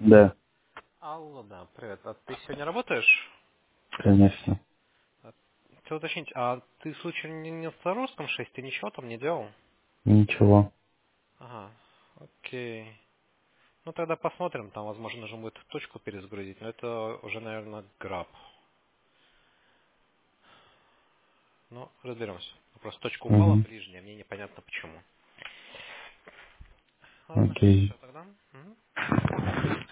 Да, Алло, да, привет. А ты сегодня работаешь? конечно. Хотел уточнить, а ты случайно не в Флоровском 6, ты ничего там не делал? Ничего. Ага, окей. Ну тогда посмотрим, там, возможно, нужно будет точку перезагрузить, но это уже, наверное, граб. Ну, разберемся. Просто точка упала Угу. ближняя, мне непонятно почему. Ладно, Окей. все тогда. Мгм.